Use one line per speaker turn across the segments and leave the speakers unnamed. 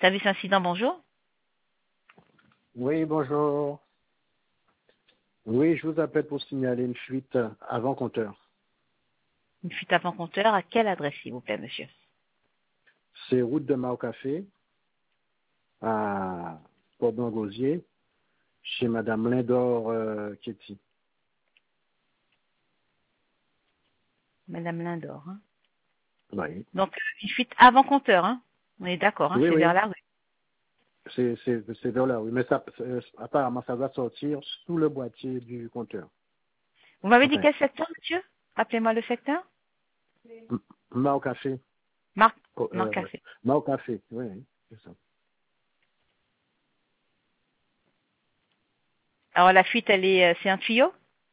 Service incident, bonjour.
Oui, bonjour. Oui, je vous appelle pour signaler une fuite avant compteur.
Une fuite avant compteur, à quelle adresse, s'il vous plaît, monsieur?
C'est route de Mao Café à Port-Blanc-Gosier, chez Madame Lindor Ketty.
Madame Lindor. Hein.
Oui.
Donc, une fuite avant compteur, hein? On est d'accord, hein?
Oui,
C'est vers
oui.
la rue.
C'est vers là, oui. Mais ça, apparemment, ça va sortir sous le boîtier du compteur.
Vous m'avez dit
Enfin,
quel secteur, monsieur? Rappelez-moi le secteur.
Mao Café.
Marc,
Oh,
Marc Café.
Mao Café, oui, oui, c'est ça.
Alors, la fuite, c'est un tuyau?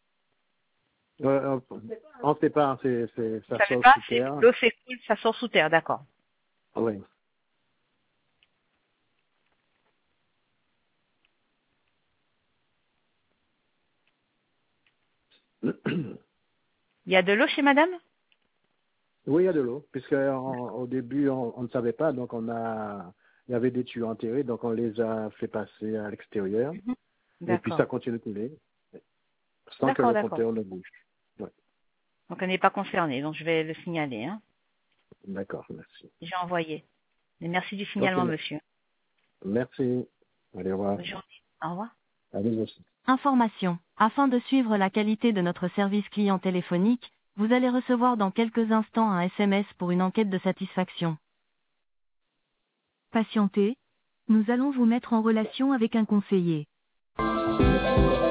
On ne sait pas,
Vous
ça
savez
sort
pas?
sous terre.
L'eau s'écoule, ça sort sous terre, d'accord.
Oui.
Il y a de l'eau chez madame?
Oui, il y a de l'eau, puisque au début, on ne savait pas, donc il y avait des tuyaux enterrés, donc on les a fait passer à l'extérieur,
Mhm.
et puis ça
D'accord.
continue de couler, sans que
D'accord,
le
d'accord.
compteur ne bouge. Ouais.
Donc, on n'est pas concerné, donc je vais le signaler, hein.
D'accord, merci.
J'ai envoyé. Mais merci du
Ok,
signalement, monsieur.
merci. Allez, au revoir.
Bonne journée. Au revoir.
Allez, aussi.
Information. Afin de suivre la qualité de notre service client téléphonique, vous allez recevoir dans quelques instants un SMS pour une enquête de satisfaction. Patientez. Nous allons vous mettre en relation avec un conseiller.